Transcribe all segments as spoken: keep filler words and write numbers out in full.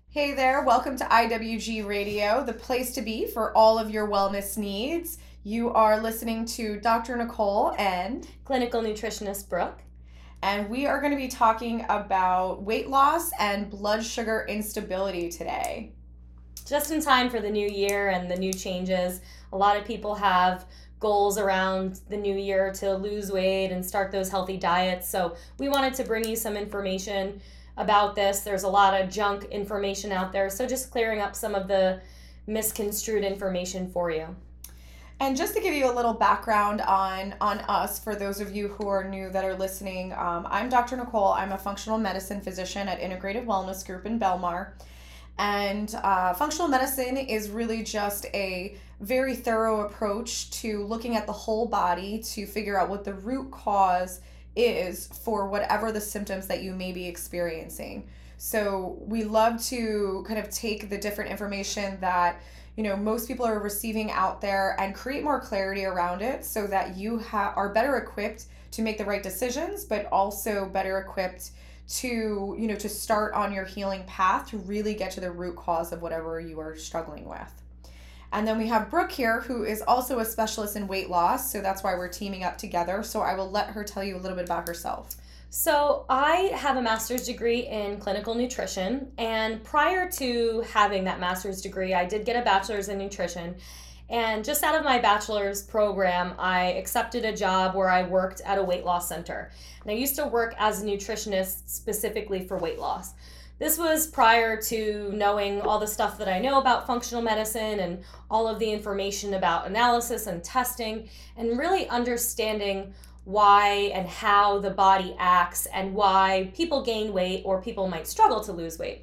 Hey there, welcome to I W G Radio, the place to be for all of your wellness needs. You are listening to Doctor Nicole and Clinical nutritionist Brooke. and we are going to be talking about weight loss and blood sugar instability today. Just in time for the new year and the new changes. A lot of people have goals around the new year to lose weight and start those healthy diets. So we wanted to bring you some information about this. There's a lot of junk information out there. So just clearing up some of the misconstrued information for you. And just to give you a little background on on us, for those of you who are new that are listening, um, I'm Doctor Nicole. I'm a functional medicine physician at Integrative Wellness Group in Belmar. And uh, functional medicine is really just a very thorough approach to looking at the whole body to figure out what the root cause is for whatever the symptoms that you may be experiencing. So we love to kind of take the different information that you know most people are receiving out there and create more clarity around it so that you ha- are better equipped to make the right decisions, but also better equipped to you know to start on your healing path to really get to the root cause of whatever you are struggling with. And then we have Brooke here, who is also a specialist in weight loss, so that's why we're teaming up together. So I will let her tell you a little bit about herself. So, I have a master's degree in clinical nutrition, and prior to having that master's degree, I did get a bachelor's in nutrition. And just out of my bachelor's program, I accepted a job where I worked at a weight loss center. And I used to work as a nutritionist specifically for weight loss. This was prior to knowing all the stuff that I know about functional medicine and all of the information about analysis and testing, and really understanding why and how the body acts and why people gain weight or people might struggle to lose weight.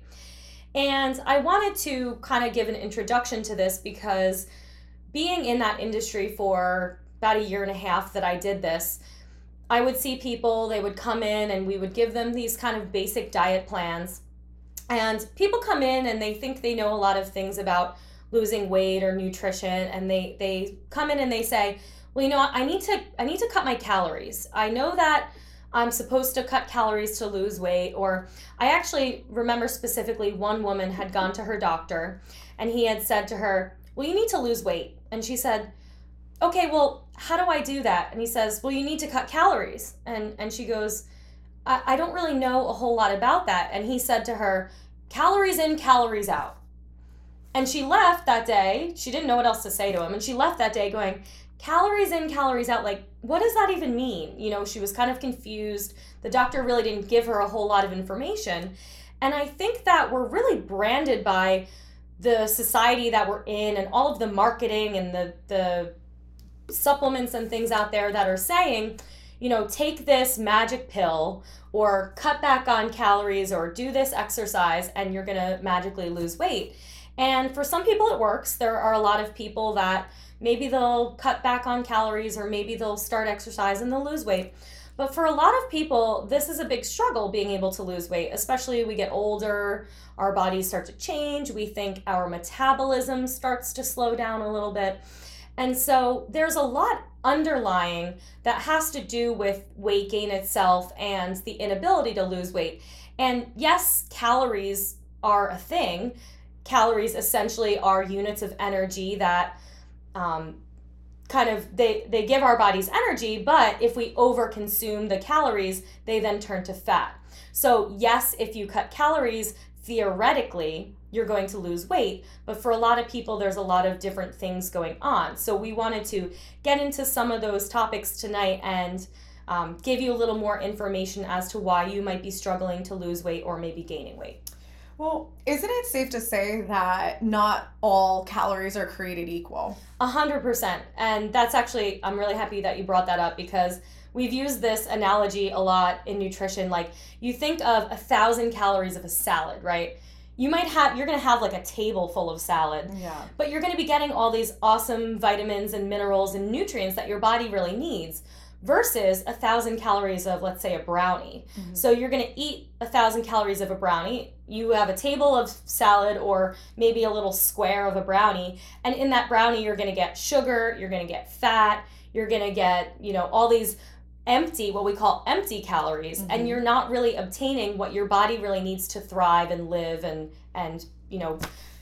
And I wanted to kind of give an introduction to this because being in that industry for about a year and a half that I did this, I would see people, they would come in and we would give them these kind of basic diet plans. And people come in and they think they know a lot of things about losing weight or nutrition, and they, they come in and they say, well, you know what, I need to I need to cut my calories. I know that I'm supposed to cut calories to lose weight. Or I actually remember specifically one woman had gone to her doctor and he had said to her, well, you need to lose weight. And she said, okay, well, how do I do that? And he says, well, you need to cut calories. And and she goes, I, I don't really know a whole lot about that. And he said to her, calories in, calories out. And she left that day. She didn't know what else to say to him. And she left that day going, calories in, calories out, like, what does that even mean? You know, she was kind of confused. The doctor really didn't give her a whole lot of information. And I think that we're really branded by the society that we're in and all of the marketing and the, the supplements and things out there that are saying, you know, take this magic pill or cut back on calories or do this exercise and you're going to magically lose weight. And for some people it works. There are a lot of people that maybe they'll cut back on calories or maybe they'll start exercise and they'll lose weight. But for a lot of people, this is a big struggle being able to lose weight, especially we get older, our bodies start to change, we think our metabolism starts to slow down a little bit. And so there's a lot underlying that has to do with weight gain itself and the inability to lose weight. And yes, calories are a thing. Calories essentially are units of energy that um, kind of, they, they give our bodies energy, but if we overconsume the calories, they then turn to fat. So yes, if you cut calories, theoretically, you're going to lose weight, but for a lot of people, there's a lot of different things going on. So we wanted to get into some of those topics tonight and um, give you a little more information as to why you might be struggling to lose weight or maybe gaining weight. Well, isn't it safe to say that not all calories are created equal? A hundred percent. And that's actually, I'm really happy that you brought that up because we've used this analogy a lot in nutrition. Like you think of a thousand calories of a salad, right? You might have, you're going to have like a table full of salad, Yeah. but you're going to be getting all these awesome vitamins and minerals and nutrients that your body really needs versus a thousand calories of, let's say, a brownie. Mm-hmm. So you're going to eat a thousand calories of a brownie. You have a table of salad or maybe a little square of a brownie. And in that brownie, you're going to get sugar, you're going to get fat, you're going to get, you know, all these empty, what we call empty calories, Mm-hmm. and you're not really obtaining what your body really needs to thrive and live and, and you know.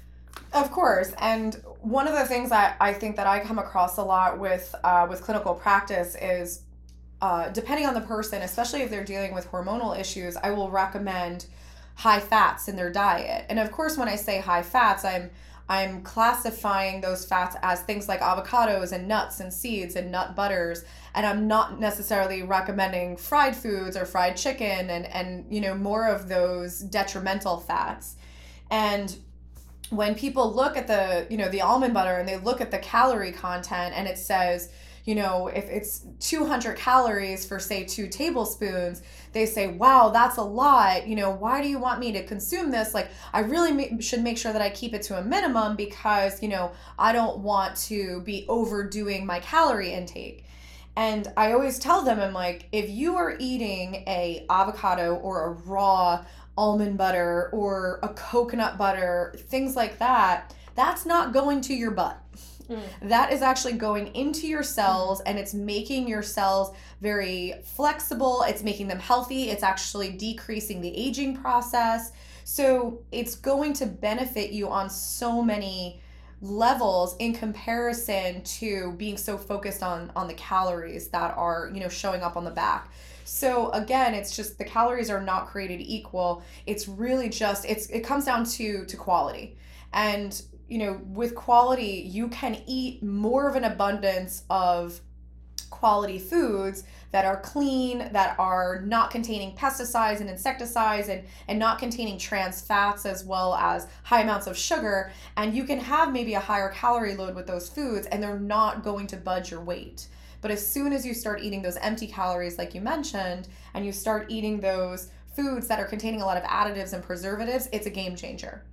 Of course. And one of the things that I think that I come across a lot with uh, with clinical practice is uh, depending on the person, especially if they're dealing with hormonal issues, I will recommend high fats in their diet. And of course, when I say high fats, I'm I'm classifying those fats as things like avocados and nuts and seeds and nut butters. And I'm not necessarily recommending fried foods or fried chicken and, and you know, more of those detrimental fats. And when people look at the, you know, the almond butter and they look at the calorie content and it says, you know, if it's two hundred calories for say two tablespoons, they say, wow, that's a lot. You know, why do you want me to consume this? Like, I really ma- should make sure that I keep it to a minimum because, you know, I don't want to be overdoing my calorie intake. And I always tell them, I'm like, if you are eating a avocado or a raw almond butter or a coconut butter, things like that, that's not going to your butt. Mm. That is actually going into your cells, and it's making your cells very flexible. It's making them healthy. It's actually decreasing the aging process. So it's going to benefit you on so many levels in comparison to being so focused on on the calories that are, you know, showing up on the back. So again, it's just the calories are not created equal. It's really just it's it comes down to to quality. And you know, with quality, you can eat more of an abundance of quality foods that are clean, that are not containing pesticides and insecticides and, and not containing trans fats as well as high amounts of sugar. And you can have maybe a higher calorie load with those foods and they're not going to budge your weight. But as soon as you start eating those empty calories, like you mentioned, and you start eating those foods that are containing a lot of additives and preservatives, it's a game changer.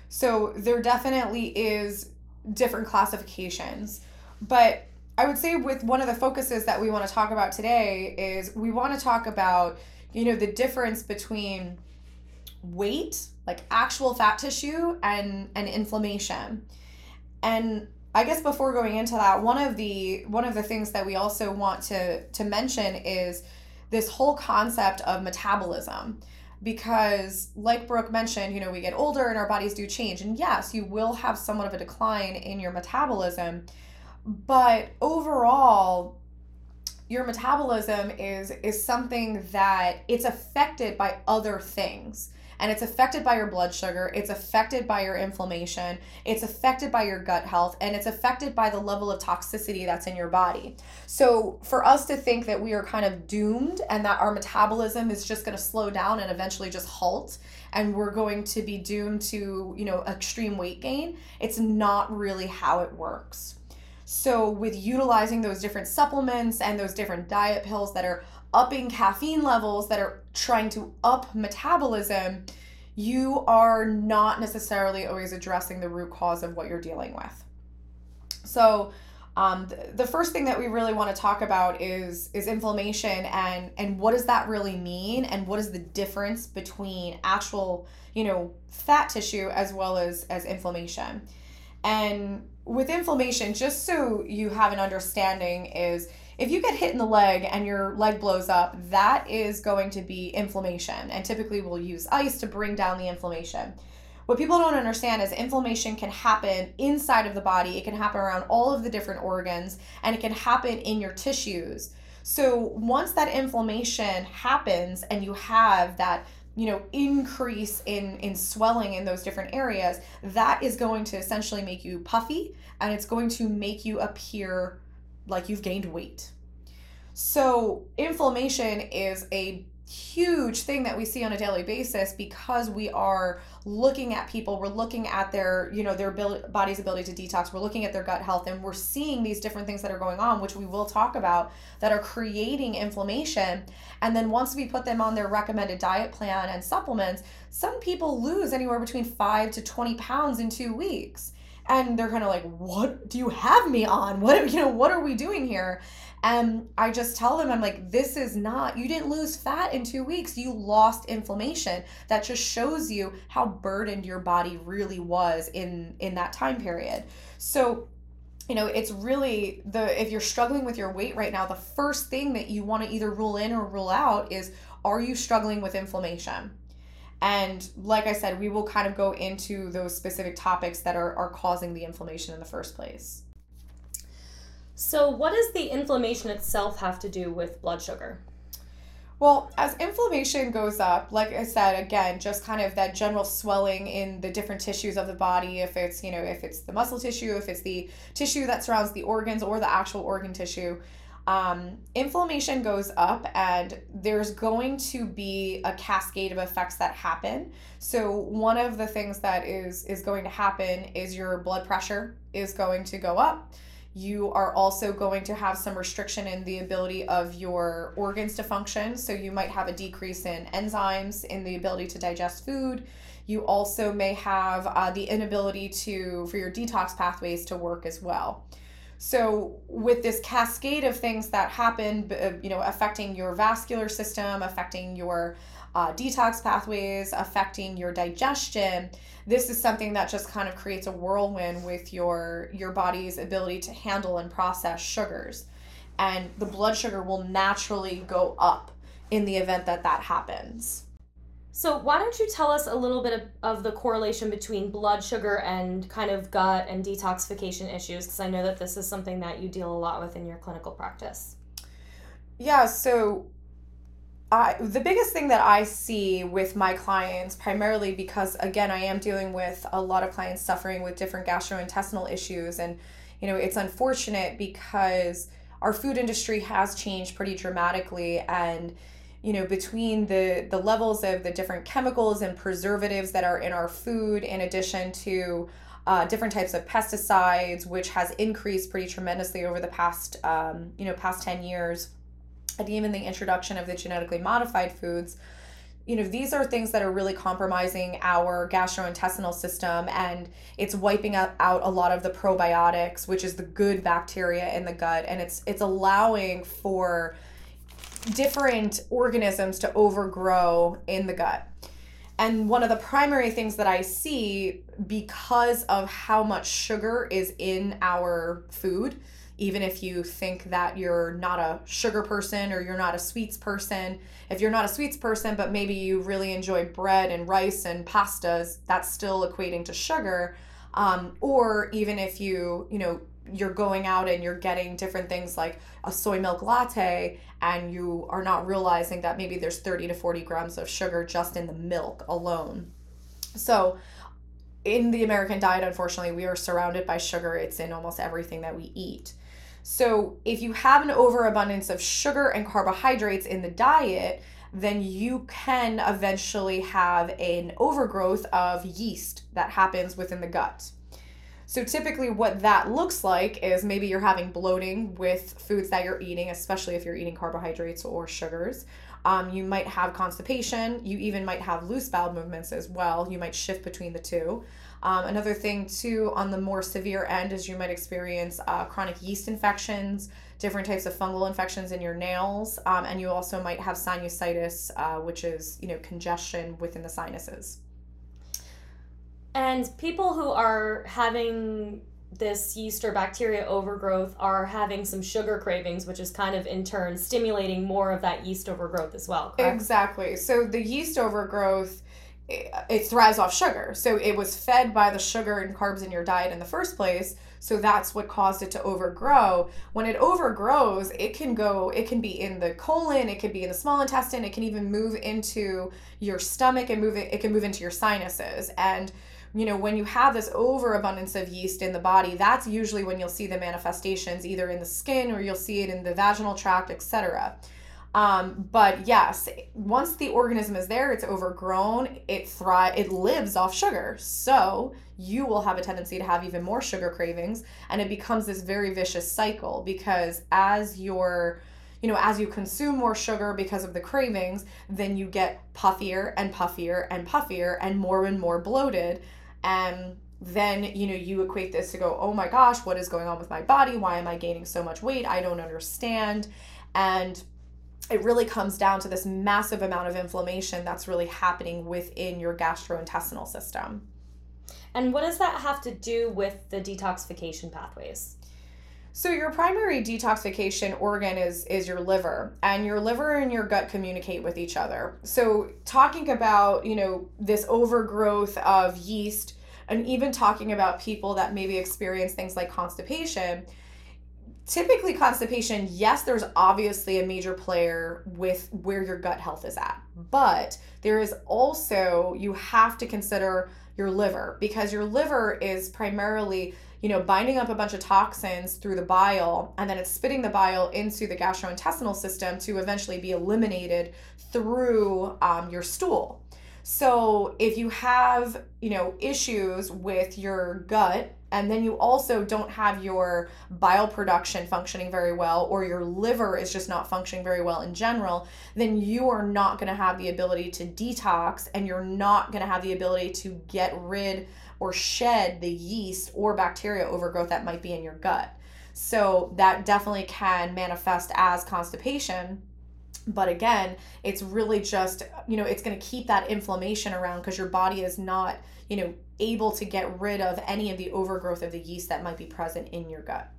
So there definitely is different classifications. But I would say with one of the focuses that we want to talk about today is we want to talk about, you know, the difference between weight, like actual fat tissue, and, and inflammation. And I guess before going into that, one of the one of the things that we also want to to mention is this whole concept of metabolism. Because like Brooke mentioned, you know, we get older and our bodies do change. And yes, you will have somewhat of a decline in your metabolism. But overall, your metabolism is is something that it's affected by other things. And it's affected by your blood sugar, it's affected by your inflammation, it's affected by your gut health, and it's affected by the level of toxicity that's in your body. So for us to think that we are kind of doomed and that our metabolism is just going to slow down and eventually just halt and we're going to be doomed to, you know, extreme weight gain, it's not really how it works. So with utilizing those different supplements and those different diet pills that are upping caffeine levels, that are trying to up metabolism, you are not necessarily always addressing the root cause of what you're dealing with. So um, th- the first thing that we really want to talk about is is inflammation and and what does that really mean, and what is the difference between actual, you know, fat tissue as well as as inflammation. And with inflammation, just so you have an understanding, is if you get hit in the leg and your leg blows up, that is going to be inflammation. And typically we'll use ice to bring down the inflammation. What people don't understand is inflammation can happen inside of the body. It can happen around all of the different organs, and it can happen in your tissues. So once that inflammation happens and you have that, you know, increase in, in swelling in those different areas, that is going to essentially make you puffy, and it's going to make you appear like you've gained weight. So inflammation is a huge thing that we see on a daily basis because we are looking at people, we're looking at their, you know, their ability, body's ability to detox, we're looking at their gut health, and we're seeing these different things that are going on, which we will talk about, that are creating inflammation. And then once we put them on their recommended diet plan and supplements, some people lose anywhere between five to twenty pounds in two weeks. And they're kind of like, what do you have me on? What, you know, what are we doing here? And I just tell them, I'm like, this is not, you didn't lose fat in two weeks. You lost inflammation. That just shows you how burdened your body really was in, in that time period. So you know, it's really the, if you're struggling with your weight right now, the first thing that you want to either rule in or rule out is, are you struggling with inflammation? And like I said, we will kind of go into those specific topics that are, are causing the inflammation in the first place. So what does the inflammation itself have to do with blood sugar? Well, as inflammation goes up, like I said, again, just kind of that general swelling in the different tissues of the body, if it's, you know, if it's the muscle tissue, if it's the tissue that surrounds the organs or the actual organ tissue, um, inflammation goes up and there's going to be a cascade of effects that happen. So one of the things that is, is going to happen is your blood pressure is going to go up. You are also going to have some restriction in the ability of your organs to function. So you might have a decrease in enzymes, in the ability to digest food. You also may have uh, the inability to, for your detox pathways to work as well. So with this cascade of things that happen, you know, affecting your vascular system, affecting your uh, detox pathways, affecting your digestion, this is something that just kind of creates a whirlwind with your your body's ability to handle and process sugars. And the blood sugar will naturally go up in the event that that happens. So why don't you tell us a little bit of, of the correlation between blood sugar and kind of gut and detoxification issues? Because I know that this is something that you deal a lot with in your clinical practice. Yeah, so I, the biggest thing that I see with my clients, primarily because, again, I am dealing with a lot of clients suffering with different gastrointestinal issues. And, you know, it's unfortunate because our food industry has changed pretty dramatically. And, you know, between the, the levels of the different chemicals and preservatives that are in our food, in addition to uh, different types of pesticides, which has increased pretty tremendously over the past, um, you know, past ten years. And even the introduction of the genetically modified foods, you know, these are things that are really compromising our gastrointestinal system, and it's wiping out, out a lot of the probiotics, which is the good bacteria in the gut, and it's it's allowing for different organisms to overgrow in the gut. And one of the primary things that I see, because of how much sugar is in our food, even if you think that you're not a sugar person or you're not a sweets person, if you're not a sweets person, but maybe you really enjoy bread and rice and pastas, that's still equating to sugar. Um, or even if you, you know, you're going out and you're getting different things like a soy milk latte, and you are not realizing that maybe there's thirty to forty grams of sugar just in the milk alone. So in the American diet, unfortunately, we are surrounded by sugar. It's in almost everything that we eat. So if you have an overabundance of sugar and carbohydrates in the diet, then you can eventually have an overgrowth of yeast that happens within the gut. So typically what that looks like is maybe you're having bloating with foods that you're eating, especially if you're eating carbohydrates or sugars. Um, you might have constipation. You even might have loose bowel movements as well. You might shift between the two. Um, another thing too, on the more severe end, is you might experience uh, chronic yeast infections, different types of fungal infections in your nails, um, and you also might have sinusitis, uh, which is, you know, congestion within the sinuses. And people who are having this yeast or bacteria overgrowth are having some sugar cravings, which is kind of in turn stimulating more of that yeast overgrowth as well, correct? Exactly. So the yeast overgrowth, it, it thrives off sugar. So it was fed by the sugar and carbs in your diet in the first place. So that's what caused it to overgrow. When it overgrows, it can go, it can be in the colon, it could be in the small intestine, it can even move into your stomach and move it, it can move into your sinuses. And you know, when you have this overabundance of yeast in the body, that's usually when you'll see the manifestations, either in the skin or you'll see it in the vaginal tract, et cetera. Um, but yes, once the organism is there, it's overgrown, it thrives, it lives off sugar. So you will have a tendency to have even more sugar cravings, and it becomes this very vicious cycle, because as your you know, as you consume more sugar because of the cravings, then you get puffier and puffier and puffier and more and more bloated. And then, you know, you equate this to go, oh my gosh, what is going on with my body? Why am I gaining so much weight? I don't understand. And it really comes down to this massive amount of inflammation that's really happening within your gastrointestinal system. And what does that have to do with the detoxification pathways? So your primary detoxification organ is is your liver, and your liver and your gut communicate with each other. So talking about, you know, this overgrowth of yeast, and even talking about people that maybe experience things like constipation, typically constipation, yes, there's obviously a major player with where your gut health is at, but there is also, you have to consider your liver, because your liver is primarily, you know, binding up a bunch of toxins through the bile, and then it's spitting the bile into the gastrointestinal system to eventually be eliminated through um, your stool. So if you have, you know, issues with your gut, and then you also don't have your bile production functioning very well, or your liver is just not functioning very well in general, then you are not going to have the ability to detox, and you're not going to have the ability to get rid or shed the yeast or bacteria overgrowth that might be in your gut. So that definitely can manifest as constipation. But again, it's really just, you know, it's going to keep that inflammation around, because your body is not, you know, able to get rid of any of the overgrowth of the yeast that might be present in your gut.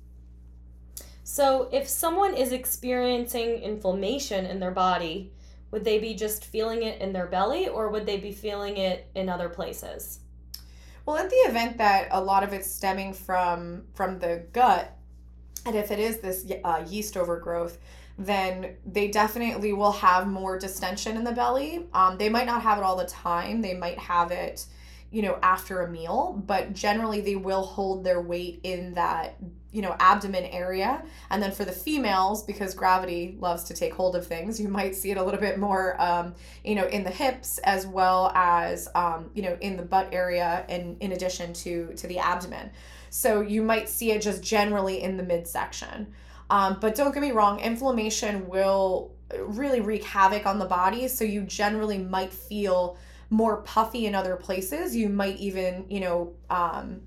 So if someone is experiencing inflammation in their body, would they be just feeling it in their belly, or would they be feeling it in other places? Well, in the event that a lot of it's stemming from from the gut, and if it is this uh, yeast overgrowth, then they definitely will have more distension in the belly. Um, they might not have it all the time. They might have it, you know, after a meal, but generally they will hold their weight in that, you know, abdomen area. And then for the females, because gravity loves to take hold of things, you might see it a little bit more, um, you know, in the hips, as well as, um, you know, in the butt area, and in addition to, to the abdomen. So you might see it just generally in the midsection. Um, but don't get me wrong, inflammation will really wreak havoc on the body. So you generally might feel more puffy in other places. You might even, you know, um,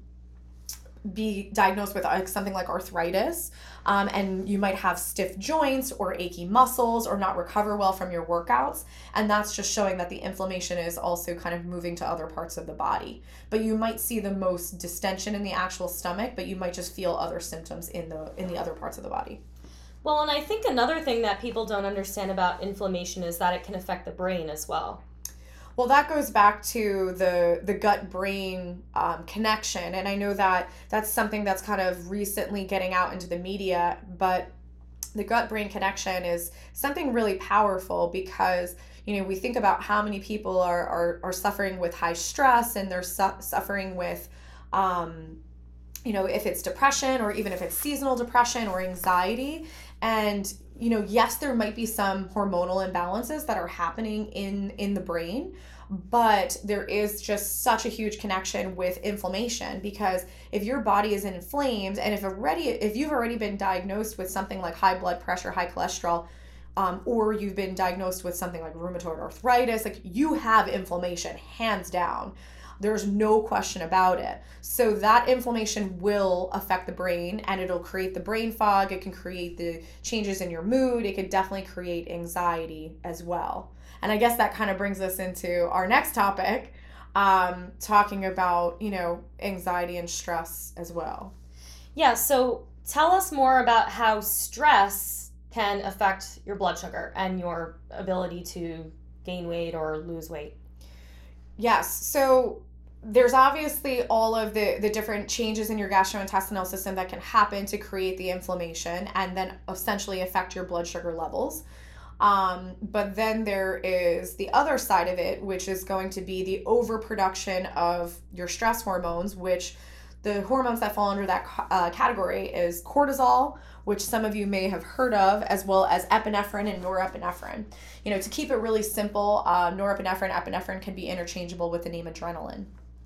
be diagnosed with like something like arthritis, um, and you might have stiff joints or achy muscles, or not recover well from your workouts, and that's just showing that the inflammation is also kind of moving to other parts of the body. But you might see the most distension in the actual stomach, but you might just feel other symptoms in the in the other parts of the body. Well, and I think another thing that people don't understand about inflammation is that it can affect the brain as well. Well, that goes back to the the gut-brain um, connection, and I know that that's something that's kind of recently getting out into the media, but the gut-brain connection is something really powerful, because, you know, we think about how many people are are, are suffering with high stress, and they're su- suffering with, um, you know, if it's depression, or even if it's seasonal depression or anxiety. And, you know, yes, there might be some hormonal imbalances that are happening in, in the brain, but there is just such a huge connection with inflammation, because if your body is inflamed, and if already, if you've already been diagnosed with something like high blood pressure, high cholesterol, um, or you've been diagnosed with something like rheumatoid arthritis, like, you have inflammation, hands down. There's no question about it. So that inflammation will affect the brain, and it'll create the brain fog. It can create the changes in your mood. It could definitely create anxiety as well. And I guess that kind of brings us into our next topic, um, talking about, you know, anxiety and stress as well. Yeah, so tell us more about how stress can affect your blood sugar and your ability to gain weight or lose weight. Yes. So there's obviously all of the, the different changes in your gastrointestinal system that can happen to create the inflammation, and then essentially affect your blood sugar levels. Um, but then there is the other side of it, which is going to be the overproduction of your stress hormones, which the hormones that fall under that uh, category is cortisol, which some of you may have heard of, as well as epinephrine and norepinephrine. You know, to keep it really simple, uh, norepinephrine, epinephrine can be interchangeable with the name adrenaline.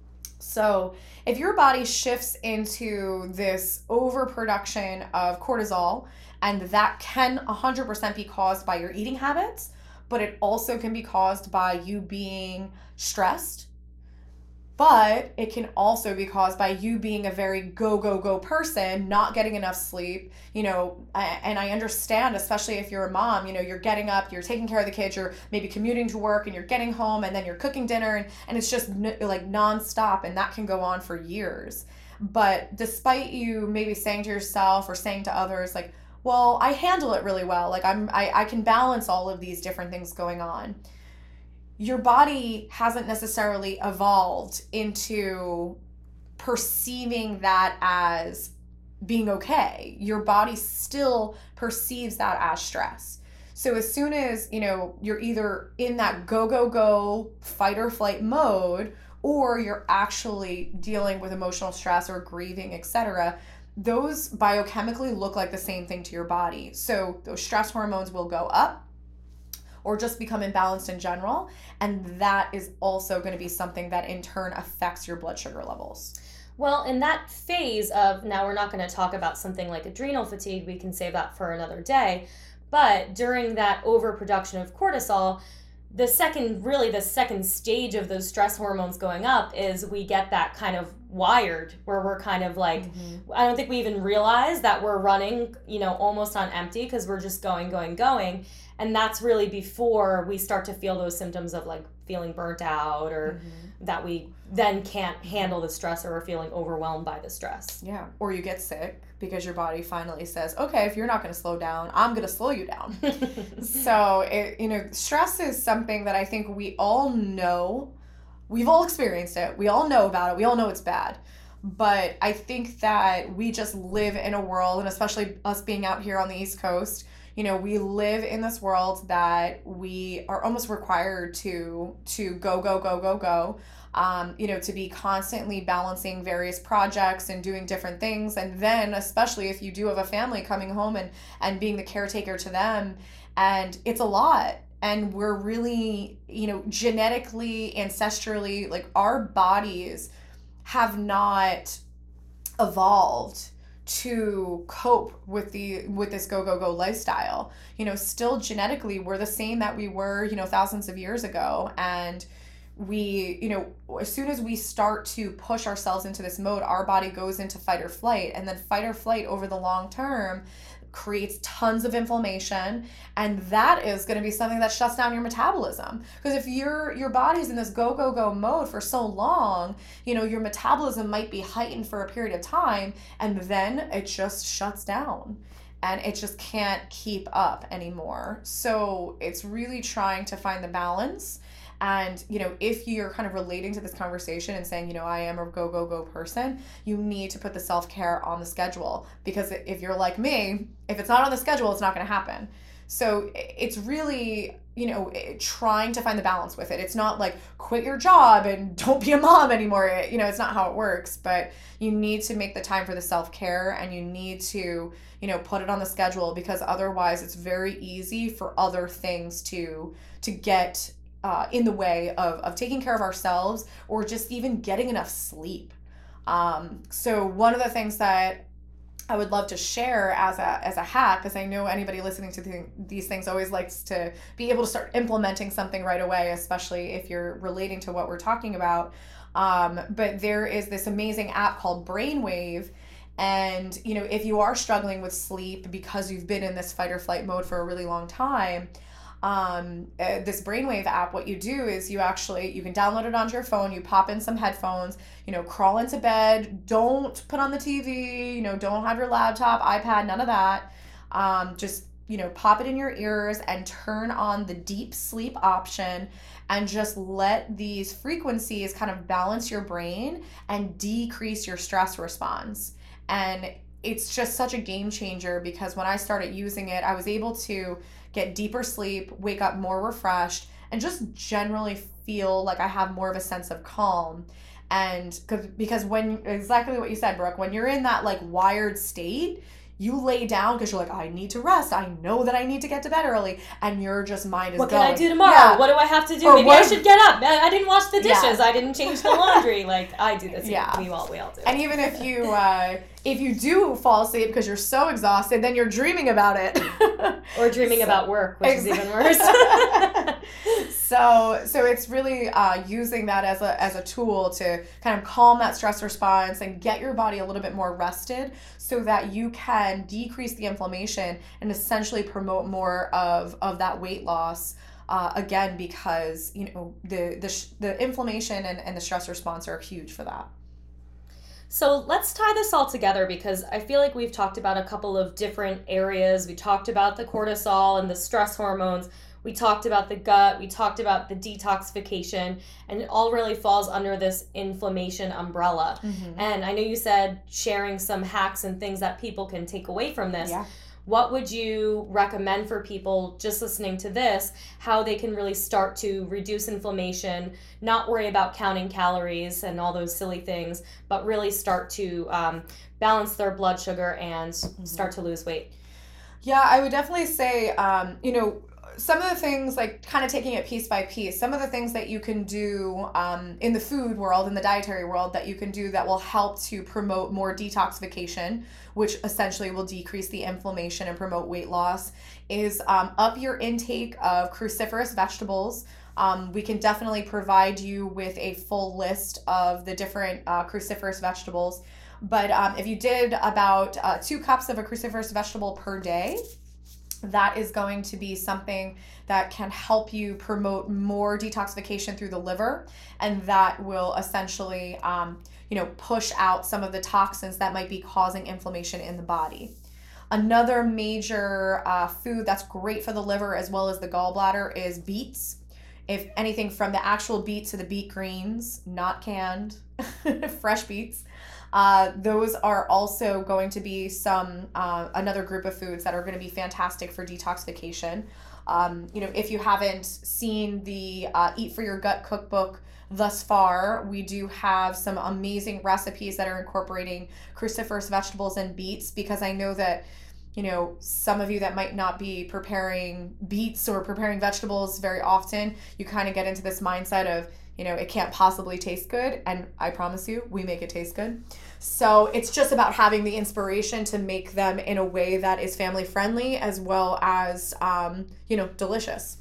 So if your body shifts into this overproduction of cortisol, and that can one hundred percent be caused by your eating habits, but it also can be caused by you being stressed, But it can also be caused by you being a very go, go, go person, not getting enough sleep, you know, and I understand, especially if you're a mom, you know, you're getting up, you're taking care of the kids, you're maybe commuting to work and you're getting home and then you're cooking dinner and, and it's just n- like nonstop, and that can go on for years. But despite you maybe saying to yourself or saying to others, like, well, I handle it really well. Like I'm, I, I can balance all of these different things going on. Your body hasn't necessarily evolved into perceiving that as being okay. Your body still perceives that as stress. So as soon as, you know, you're either in that go, go, go, fight or flight mode, or you're actually dealing with emotional stress or grieving, et cetera, those biochemically look like the same thing to your body. So those stress hormones will go up or just become imbalanced in general. And that is also going to be something that in turn affects your blood sugar levels. Well, in that phase of, now we're not going to talk about something like adrenal fatigue, we can save that for another day. But during that overproduction of cortisol, the second, really the second stage of those stress hormones going up is we get that kind of wired where we're kind of like, mm-hmm. I don't think we even realize that we're running, you know, almost on empty because we're just going, going, going. And that's really before we start to feel those symptoms of like feeling burnt out or mm-hmm. that we then can't handle the stress or are feeling overwhelmed by the stress. Yeah. Or you get sick because your body finally says, okay, if you're not going to slow down, I'm going to slow you down. So, it, you know, stress is something that I think we all know. We've all experienced it. We all know about it. We all know it's bad. But I think that we just live in a world, and especially us being out here on the East Coast, you know, we live in this world that we are almost required to to go, go, go, go, go, um, you know, to be constantly balancing various projects and doing different things. And then, especially if you do have a family, coming home and, and being the caretaker to them. And it's a lot. And we're really, you know, genetically, ancestrally, like our bodies have not evolved to cope with the with this go go go lifestyle. You know, still genetically we're the same that we were, you know, thousands of years ago. And we, you know, as soon as we start to push ourselves into this mode, our body goes into fight or flight, and then fight or flight over the long term creates tons of inflammation, and that is going to be something that shuts down your metabolism. Because if your your body's in this go go go mode for so long, you know, your metabolism might be heightened for a period of time, and then it just shuts down and it just can't keep up anymore. So it's really trying to find the balance. And, you know, if you're kind of relating to this conversation and saying, you know, I am a go, go, go person, you need to put the self-care on the schedule. Because if you're like me, if it's not on the schedule, it's not going to happen. So it's really, you know, trying to find the balance with it. It's not like quit your job and don't be a mom anymore. You know, it's not how it works. But you need to make the time for the self-care, and you need to, you know, put it on the schedule, because otherwise it's very easy for other things to to get Uh, in the way of, of taking care of ourselves, or just even getting enough sleep. Um, so one of the things that I would love to share as a as a hack, because I know anybody listening to the, these things always likes to be able to start implementing something right away, especially if you're relating to what we're talking about. Um, but there is this amazing app called Brainwave. And, you know, if you are struggling with sleep because you've been in this fight or flight mode for a really long time, Um, uh, this Brainwave app, what you do is you actually, you can download it onto your phone, you pop in some headphones, you know, crawl into bed, don't put on the T V, you know, don't have your laptop, iPad, none of that. Um, just, you know, pop it in your ears and turn on the deep sleep option, and just let these frequencies kind of balance your brain and decrease your stress response. And it's just such a game changer, because when I started using it, I was able to get deeper sleep, wake up more refreshed, and just generally feel like I have more of a sense of calm. And cause, because when, exactly what you said, Brooke, when you're in that like wired state, you lay down because you're like, I need to rest. I know that I need to get to bed early. And your just mind is What going. can I do tomorrow? Yeah. What do I have to do? Or Maybe what- I should get up. I I didn't wash the dishes. Yeah. I didn't change the laundry. Like, I do this. Yeah. We all, we all do. And even if you, uh, If you do fall asleep because you're so exhausted, then you're dreaming about it. Or dreaming so, about work, which ex- is even worse. so so it's really uh, using that as a as a tool to kind of calm that stress response and get your body a little bit more rested so that you can decrease the inflammation and essentially promote more of, of that weight loss. Uh, again, because you know the the sh- the inflammation and, and the stress response are huge for that. So let's tie this all together because I feel like we've talked about a couple of different areas. We talked about the cortisol and the stress hormones. We talked about the gut. We talked about the detoxification, and it all really falls under this inflammation umbrella. Mm-hmm. And I know you said sharing some hacks and things that people can take away from this. Yeah. What would you recommend for people just listening to this, how they can really start to reduce inflammation, not worry about counting calories and all those silly things, but really start to um, balance their blood sugar and mm-hmm. start to lose weight? Yeah, I would definitely say, um, you know, some of the things, like kind of taking it piece by piece, some of the things that you can do um, in the food world, in the dietary world, that you can do that will help to promote more detoxification, which essentially will decrease the inflammation and promote weight loss, is um, up your intake of cruciferous vegetables. Um, we can definitely provide you with a full list of the different uh, cruciferous vegetables. But um, if you did about uh, two cups of a cruciferous vegetable per day, that is going to be something that can help you promote more detoxification through the liver, and that will essentially, um, you know, push out some of the toxins that might be causing inflammation in the body. Another major uh, food that's great for the liver as well as the gallbladder is beets. If anything from the actual beets to the beet greens, not canned, fresh beets. Uh, those are also going to be some uh, another group of foods that are going to be fantastic for detoxification. Um, you know, if you haven't seen the uh, Eat for Your Gut cookbook thus far, we do have some amazing recipes that are incorporating cruciferous vegetables and beets, because I know that, you know, some of you that might not be preparing beets or preparing vegetables very often, you kind of get into this mindset of, you know, it can't possibly taste good. And I promise you, we make it taste good. So it's just about having the inspiration to make them in a way that is family friendly as well as, um, you know, delicious.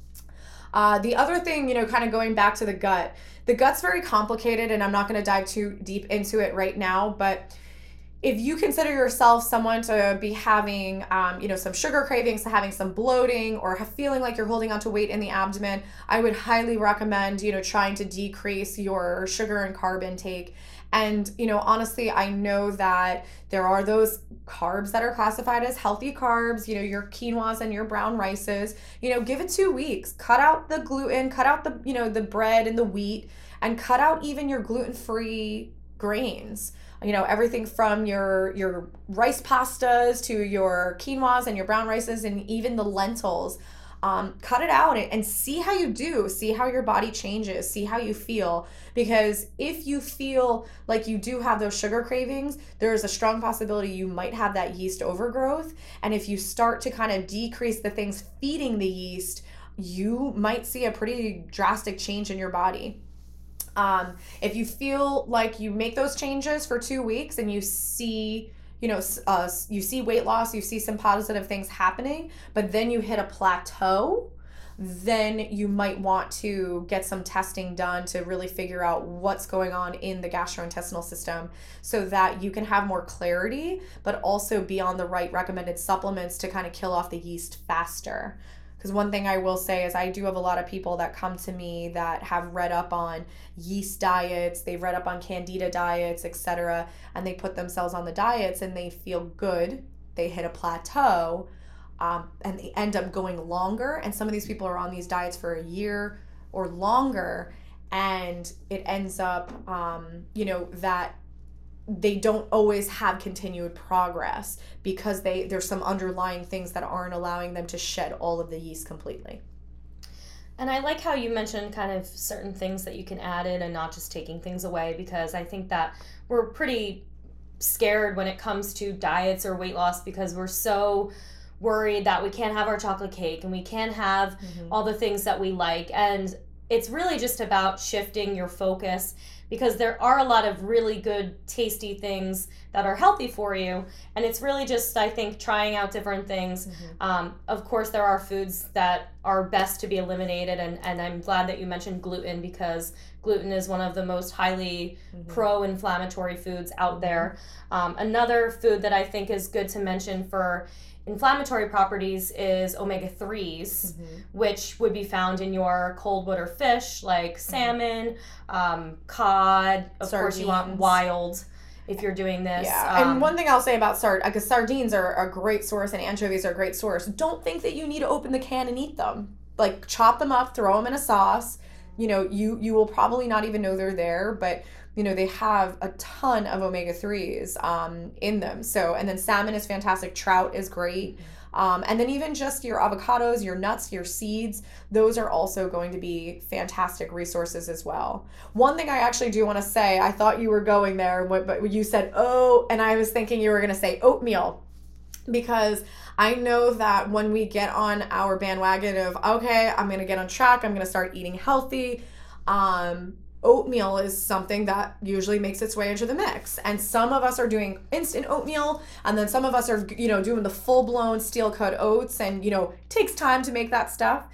Uh, the other thing, you know, kind of going back to the gut, the gut's very complicated, and I'm not going to dive too deep into it right now, but if you consider yourself someone to be having, um, you know, some sugar cravings, having some bloating, or feeling like you're holding onto weight in the abdomen, I would highly recommend, you know, trying to decrease your sugar and carb intake. And, you know, honestly, I know that there are those carbs that are classified as healthy carbs, you know, your quinoas and your brown rices. You know, give it two weeks. Cut out the gluten, cut out the, you know, the bread and the wheat, and cut out even your gluten-free grains. You know, everything from your your rice pastas to your quinoas and your brown rices and even the lentils. Um, cut it out and see how you do. See how your body changes. See how you feel. Because if you feel like you do have those sugar cravings, there is a strong possibility you might have that yeast overgrowth. And if you start to kind of decrease the things feeding the yeast, you might see a pretty drastic change in your body. Um, if you feel like you make those changes for two weeks and you see, you know, uh, you see weight loss, you see some positive things happening, but then you hit a plateau, then you might want to get some testing done to really figure out what's going on in the gastrointestinal system so that you can have more clarity, but also be on the right recommended supplements to kind of kill off the yeast faster. Because one thing I will say is I do have a lot of people that come to me that have read up on yeast diets, they've read up on candida diets, et cetera, and they put themselves on the diets and they feel good, they hit a plateau, um, and they end up going longer. And some of these people are on these diets for a year or longer, and it ends up, um, you know, that they don't always have continued progress because they there's some underlying things that aren't allowing them to shed all of the yeast completely. And I like how you mentioned kind of certain things that you can add in and not just taking things away, because I think that we're pretty scared when it comes to diets or weight loss because we're so worried that we can't have our chocolate cake and we can't have mm-hmm. all the things that we like. And it's really just about shifting your focus, because there are a lot of really good, tasty things that are healthy for you. And it's really just, I think, trying out different things. Mm-hmm. Um, of course, there are foods that are best to be eliminated. And, and I'm glad that you mentioned gluten, because gluten is one of the most highly mm-hmm. pro-inflammatory foods out there. Um, another food that I think is good to mention for inflammatory properties is omega threes, mm-hmm. which would be found in your cold water fish like salmon, mm-hmm. um, cod. Of Sardines. Course, you want wild if you're doing this. Yeah, um, and one thing I'll say about sard, because sardines are a great source and anchovies are a great source. Don't think that you need to open the can and eat them. Like, chop them up, throw them in a sauce. You know, you you will probably not even know they're there, but you know, they have a ton of omega threes um, in them. So, and then salmon is fantastic. Trout is great. Um, and then even just your avocados, your nuts, your seeds, those are also going to be fantastic resources as well. One thing I actually do want to say, I thought you were going there, but you said, oh, and I was thinking you were going to say oatmeal, because I know that when we get on our bandwagon of, okay, I'm going to get on track, I'm going to start eating healthy, um, oatmeal is something that usually makes its way into the mix. And some of us are doing instant oatmeal, and then some of us are, you know, doing the full-blown steel-cut oats, and, you know, it takes time to make that stuff.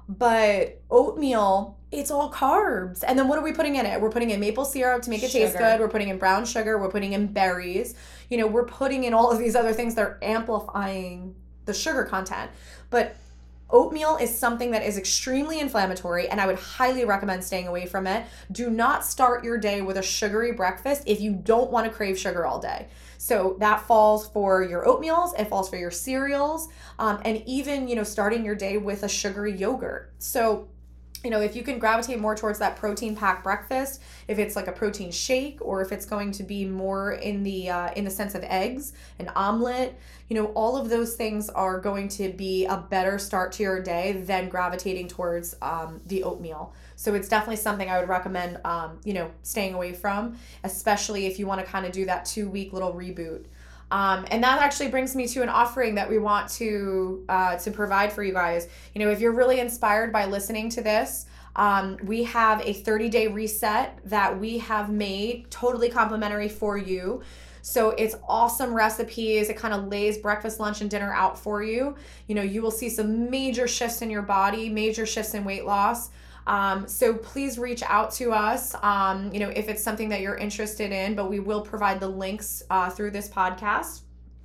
But oatmeal, it's all carbs. And then what are we putting in it? We're putting in maple syrup to make it sugar. Taste good. We're putting in brown sugar. We're putting in berries. You know, we're putting in all of these other things that are amplifying the sugar content. But oatmeal is something that is extremely inflammatory, and I would highly recommend staying away from it. Do not start your day with a sugary breakfast if you don't want to crave sugar all day. So that falls for your oatmeals, it falls for your cereals, um, and even, you know, starting your day with a sugary yogurt. So, you know, if you can gravitate more towards that protein-packed breakfast, if it's like a protein shake, or if it's going to be more in the uh, in the sense of eggs, an omelet, you know, all of those things are going to be a better start to your day than gravitating towards um, the oatmeal. So it's definitely something I would recommend, um, you know, staying away from, especially if you want to kind of do that two-week little reboot. Um, and that actually brings me to an offering that we want to uh, to provide for you guys. You know, if you're really inspired by listening to this, um, we have a thirty-day reset that we have made totally complimentary for you. So it's awesome recipes. It kind of lays breakfast, lunch, and dinner out for you. You know, you will see some major shifts in your body, major shifts in weight loss. Um, so please reach out to us, um, you know, if it's something that you're interested in, but we will provide the links uh, through this podcast.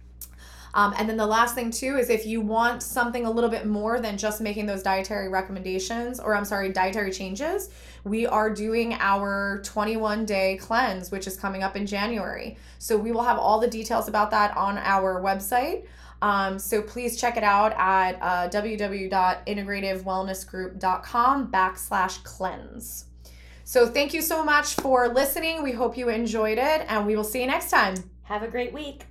Um, and then the last thing too is if you want something a little bit more than just making those dietary recommendations, or I'm sorry, dietary changes, we are doing our twenty-one day cleanse, which is coming up in January. So we will have all the details about that on our website. Um, so please check it out at uh, www.integrativewellnessgroup.com backslash cleanse. So thank you so much for listening. We hope you enjoyed it, and we will see you next time. Have a great week.